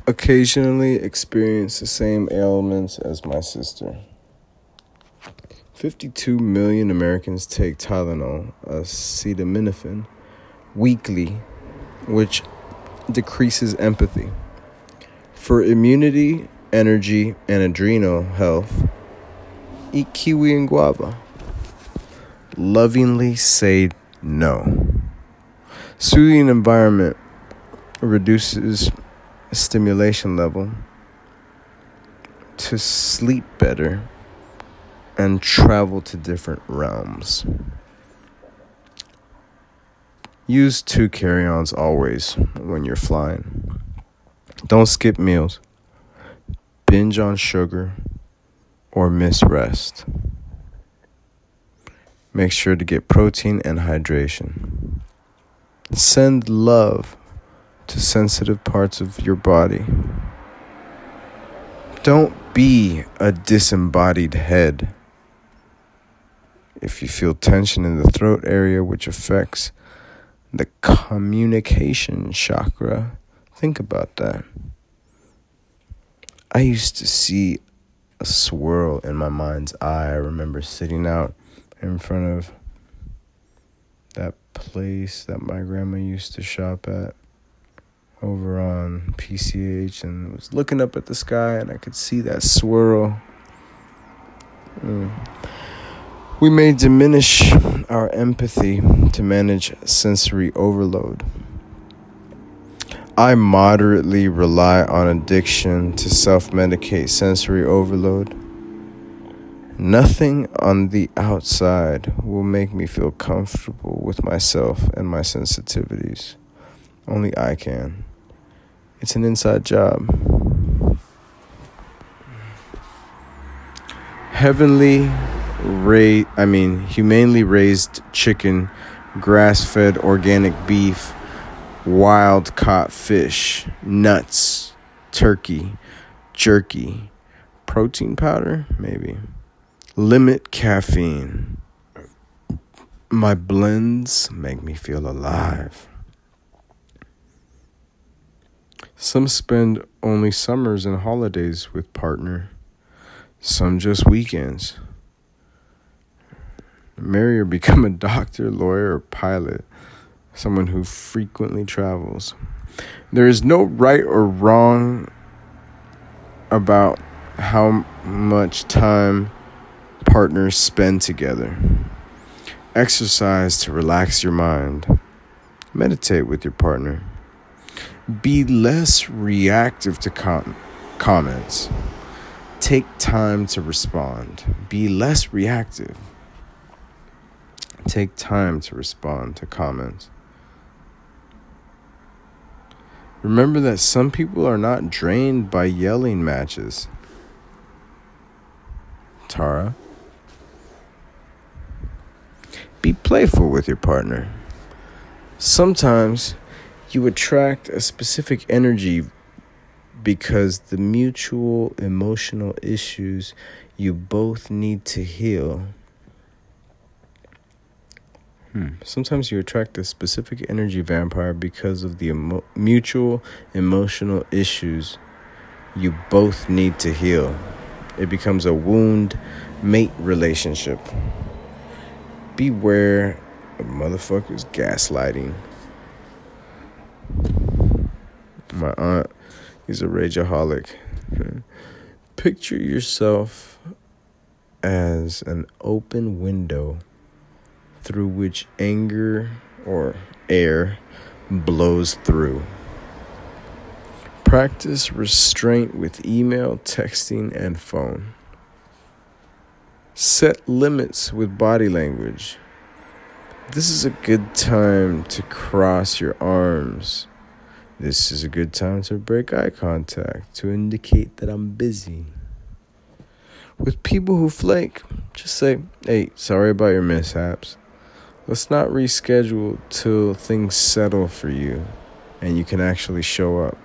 occasionally experience the same ailments as my sister. 52 million Americans take Tylenol, acetaminophen, weekly, which decreases empathy. For immunity, energy, and adrenal health, eat kiwi and guava. Lovingly say no. Soothing environment reduces stimulation level to sleep better and travel to different realms. Use 2 carry-ons always when you're flying. Don't skip meals, binge on sugar, or miss rest. Make sure to get protein and hydration. Send love to sensitive parts of your body. Don't be a disembodied head. If you feel tension in the throat area, which affects the communication chakra, think about that. I used to see a swirl in my mind's eye. I remember sitting out in front of that place that my grandma used to shop at over on PCH, and was looking up at the sky, and I could see that swirl. We may diminish our empathy to manage sensory overload. I moderately rely on addiction to self-medicate sensory overload. Nothing on the outside will make me feel comfortable with myself and my sensitivities. Only I can. It's an inside job. Humanely raised chicken, grass-fed organic beef, wild-caught fish, nuts, turkey, jerky, protein powder, maybe. Limit caffeine. My blends make me feel alive. Some spend only summers and holidays with partner. Some just weekends. Marry or become a doctor, lawyer, or pilot. Someone who frequently travels. There is no right or wrong about how much time partners spend together. Exercise to relax your mind. Meditate with your partner. Be less reactive to comments. Take time to respond. Be less reactive. Take time to respond to comments. Remember that some people are not drained by yelling matches. Tara. Be playful with your partner. Sometimes you attract a specific energy because the mutual emotional issues you both need to heal. Sometimes you attract a specific energy vampire because of the mutual emotional issues you both need to heal. It becomes a wound mate relationship. Beware of motherfuckers gaslighting. My aunt is a rageaholic. Picture yourself as an open window through which anger or air blows through. Practice restraint with email, texting, and phone. Set limits with body language. This is a good time to cross your arms. This is a good time to break eye contact to indicate that I'm busy. With people who flake, just say, hey, sorry about your mishaps. Let's not reschedule till things settle for you and you can actually show up.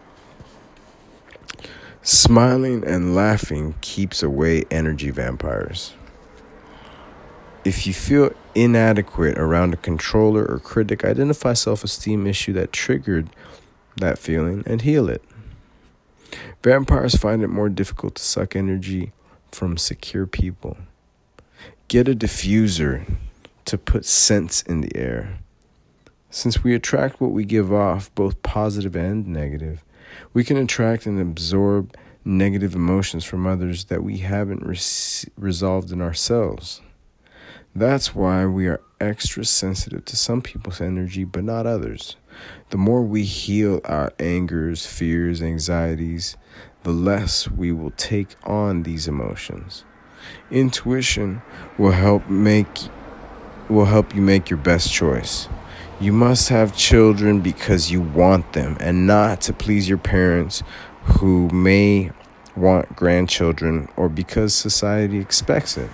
Smiling and laughing keeps away energy vampires. If you feel inadequate around a controller or critic, identify self-esteem issue that triggered that feeling and heal it. Vampires find it more difficult to suck energy from secure people. Get a diffuser to put scents in the air. Since we attract what we give off, both positive and negative, we can attract and absorb negative emotions from others that we haven't resolved in ourselves. That's why we are extra sensitive to some people's energy, but not others. The more we heal our angers, fears, anxieties, the less we will take on these emotions. Intuition will help you make your best choice. You must have children because you want them and not to please your parents who may want grandchildren or because society expects it.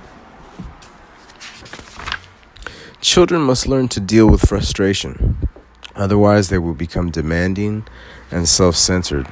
Children must learn to deal with frustration. Otherwise, they will become demanding and self-centered.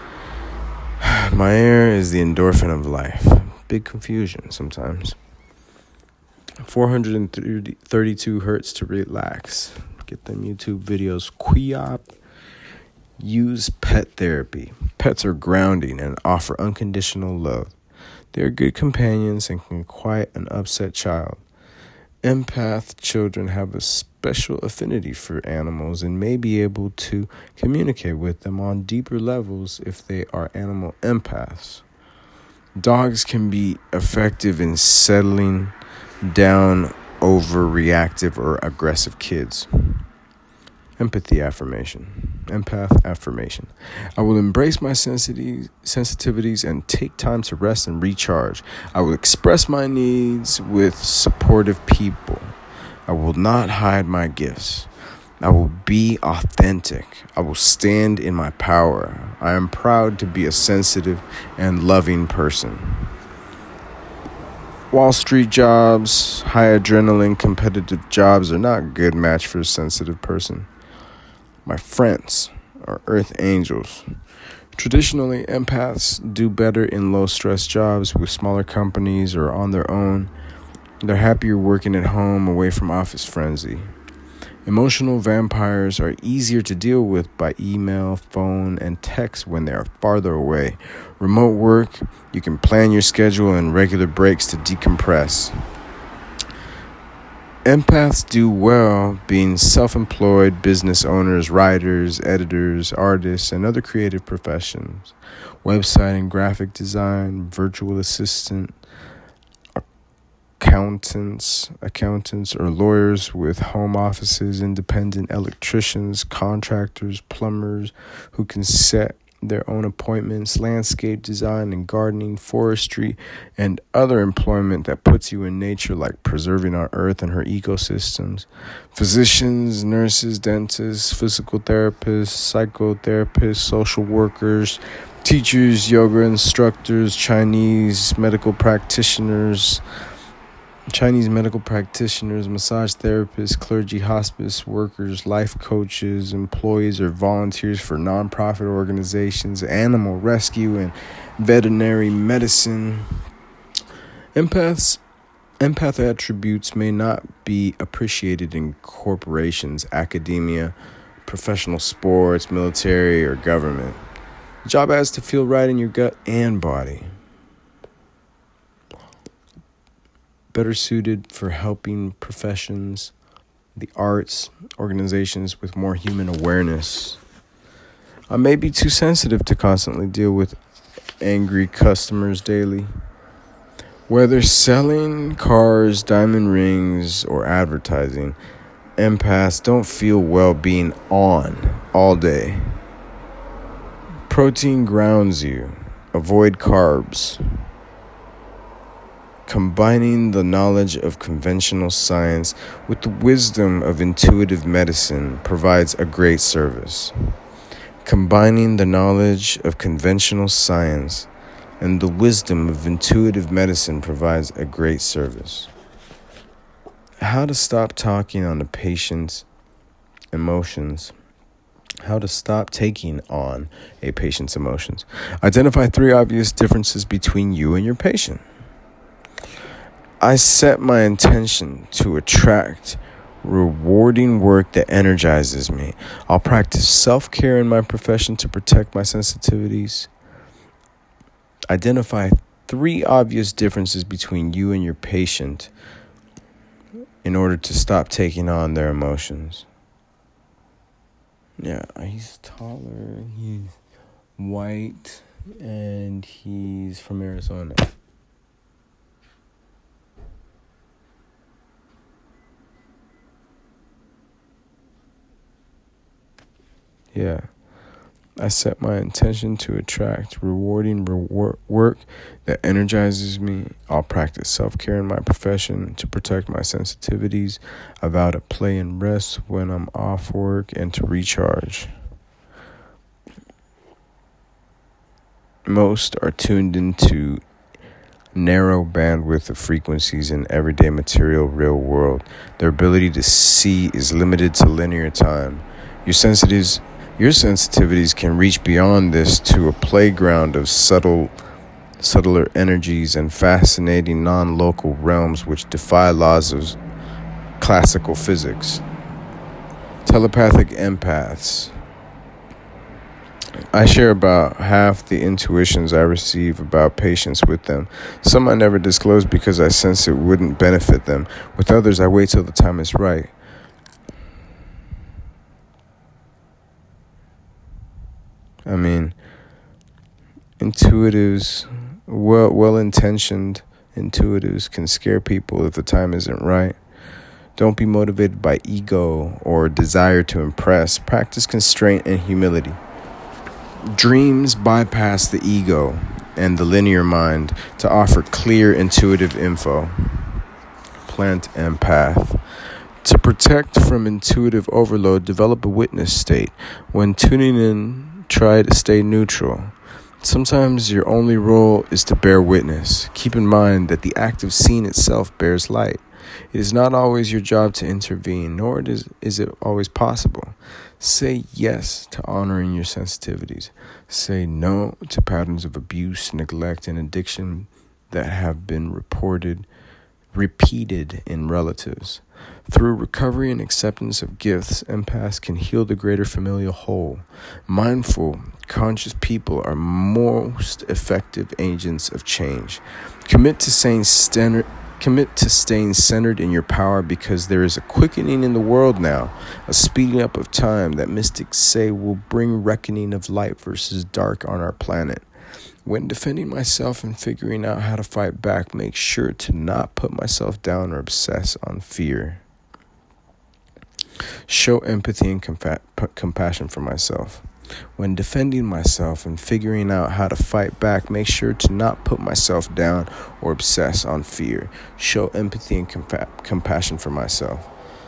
Maya is the endorphin of life. Big confusion sometimes. 432 hertz to relax. Get them YouTube videos. Quiop. Use pet therapy. Pets are grounding and offer unconditional love. They are good companions and can quiet an upset child. Empath children have a special affinity for animals and may be able to communicate with them on deeper levels if they are animal empaths. Dogs can be effective in settling down overreactive or aggressive kids. Empathy affirmation. Empath affirmation. I will embrace my sensitivities and take time to rest and recharge. I will express my needs with supportive people. I will not hide my gifts. I will be authentic. I will stand in my power. I am proud to be a sensitive and loving person. Wall Street jobs, high adrenaline competitive jobs are not a good match for a sensitive person. My friends are earth angels. Traditionally, empaths do better in low-stress jobs with smaller companies or on their own. They're happier working at home, away from office frenzy. Emotional vampires are easier to deal with by email, phone, and text when they are farther away. Remote work, you can plan your schedule and regular breaks to decompress. Empaths do well being self-employed business owners, writers, editors, artists, and other creative professions. Website and graphic design, virtual assistant, accountants or lawyers with home offices, independent electricians, contractors, plumbers who can set their own appointments, landscape design and gardening, forestry, and other employment that puts you in nature, like preserving our earth and her ecosystems. Physicians, nurses, dentists, physical therapists, psychotherapists, social workers, teachers, yoga instructors, Chinese medical practitioners, massage therapists, clergy, hospice workers, life coaches, employees or volunteers for nonprofit organizations, animal rescue, and veterinary medicine. Empath attributes may not be appreciated in corporations, academia, professional sports, military, or government. The job has to feel right in your gut and body. Better suited for helping professions, the arts, organizations with more human awareness. I may be too sensitive to constantly deal with angry customers daily. Whether selling cars, diamond rings, or advertising, empaths don't feel well being on all day. Protein grounds you. Avoid carbs. Combining the knowledge of conventional science with the wisdom of intuitive medicine provides a great service. Combining the knowledge of conventional science and the wisdom of intuitive medicine provides a great service. How to stop talking on a patient's emotions. How to stop taking on a patient's emotions. Identify 3 obvious differences between you and your patient. I set my intention to attract rewarding work that energizes me. I'll practice self-care in my profession to protect my sensitivities. Identify 3 obvious differences between you and your patient in order to stop taking on their emotions. Yeah, he's taller, he's white, and he's from Arizona. Yeah. I set my intention to attract rewarding work that energizes me. I'll practice self-care in my profession to protect my sensitivities. I vow to play and rest when I'm off work and to recharge. Most are tuned into narrow bandwidth of frequencies in everyday material real world. Their ability to see is limited to linear time. Your sensitivities can reach beyond this to a playground of subtler energies and fascinating non-local realms which defy laws of classical physics. Telepathic empaths. I share about half the intuitions I receive about patients with them. Some I never disclose because I sense it wouldn't benefit them. With others, I wait till the time is right. I mean, intuitives, well-intentioned intuitives can scare people if the time isn't right. Don't be motivated by ego or desire to impress. Practice constraint and humility. Dreams bypass the ego and the linear mind to offer clear, intuitive info. Plant empath. To protect from intuitive overload, develop a witness state. When tuning in, try to stay neutral. Sometimes your only role is to bear witness. Keep in mind that the act of seeing itself bears light. It is not always your job to intervene, nor is it always possible. Say yes to honoring your sensitivities. Say no to patterns of abuse, neglect, and addiction that have been repeated in relatives. Through recovery and acceptance of gifts, empaths can heal the greater familial whole. Mindful, conscious people are most effective agents of change. Commit to staying centered in your power, because there is a quickening in the world now, a speeding up of time that mystics say will bring reckoning of light versus dark on our planet. When defending myself and figuring out how to fight back, make sure to not put myself down or obsess on fear. Show empathy and compassion for myself. When defending myself and figuring out how to fight back, make sure to not put myself down or obsess on fear. Show empathy and compassion for myself.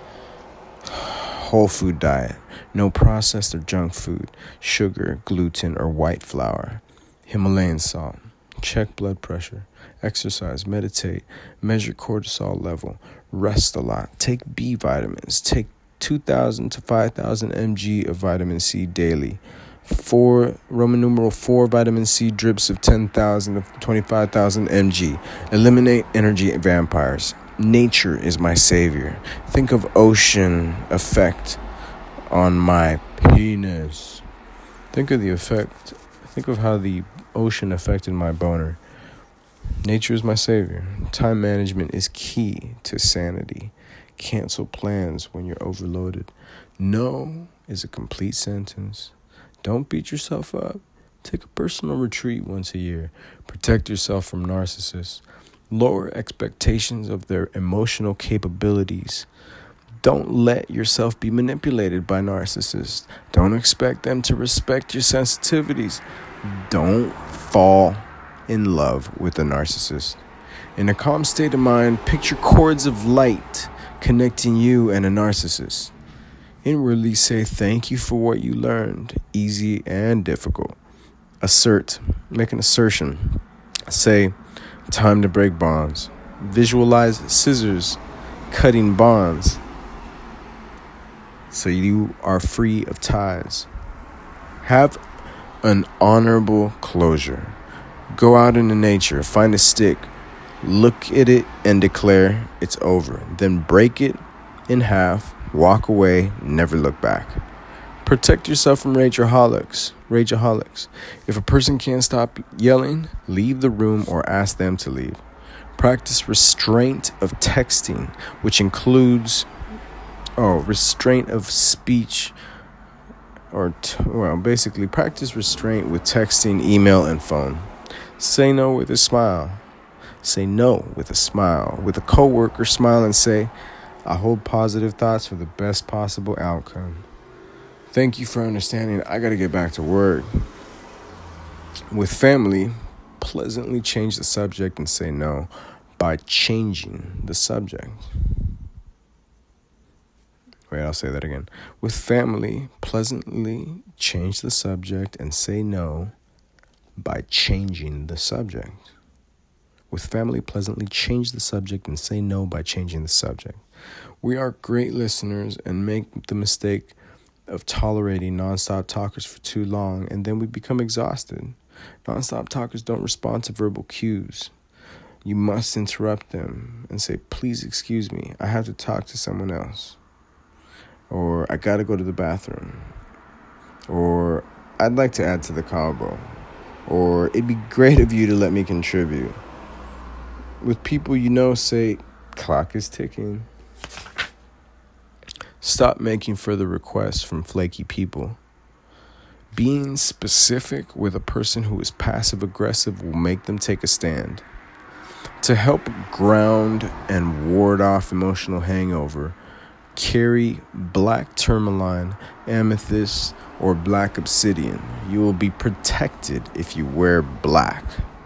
Whole food diet. No processed or junk food, sugar, gluten, or white flour. Himalayan salt. Check blood pressure. Exercise, meditate, measure cortisol level, rest a lot. Take B vitamins. Take 2,000 to 5,000 mg of vitamin C daily. 4 vitamin C drips of 10,000 to 25,000 mg. Eliminate energy vampires. Nature is my savior. Think of ocean effect on my penis. Think of how the ocean affected my boner. Nature is my savior. Time management is key to sanity. Cancel plans when you're overloaded. No is a complete sentence. Don't beat yourself up. Take a personal retreat once a year. Protect yourself from narcissists. Lower expectations of their emotional capabilities. Don't let yourself be manipulated by narcissists. Don't expect them to respect your sensitivities. Don't fall in love with a narcissist. In a calm state of mind, picture cords of light connecting you and a narcissist. Inwardly say thank you for what you learned, easy and difficult. Assert, make an assertion. Say, time to break bonds. Visualize scissors cutting bonds so you are free of ties. Have an honorable closure. Go out into nature, find a stick, look at it and declare it's over. Then break it in half, walk away, never look back. Protect yourself from rageaholics. If a person can't stop yelling, leave the room or ask them to leave. Practice restraint of texting, which includes restraint of speech, basically practice restraint with texting, email, and phone. Say no with a smile. Say no with a smile. With a coworker, smile and say, I hold positive thoughts for the best possible outcome. Thank you for understanding. I got to get back to work. With family, pleasantly change the subject and say no by changing the subject. Wait, I'll say that again. With family, pleasantly change the subject and say no by changing the subject. With family, pleasantly change the subject and say no by changing the subject. We are great listeners and make the mistake of tolerating nonstop talkers for too long, and then we become exhausted. Nonstop talkers don't respond to verbal cues. You must interrupt them and say, please excuse me, I have to talk to someone else. Or I gotta go to the bathroom. Or I'd like to add to the combo. Or it'd be great of you to let me contribute. With people you know, say, clock is ticking. Stop making further requests from flaky people. Being specific with a person who is passive-aggressive will make them take a stand. To help ground and ward off emotional hangover, carry black tourmaline, amethyst, or black obsidian. You will be protected if you wear black.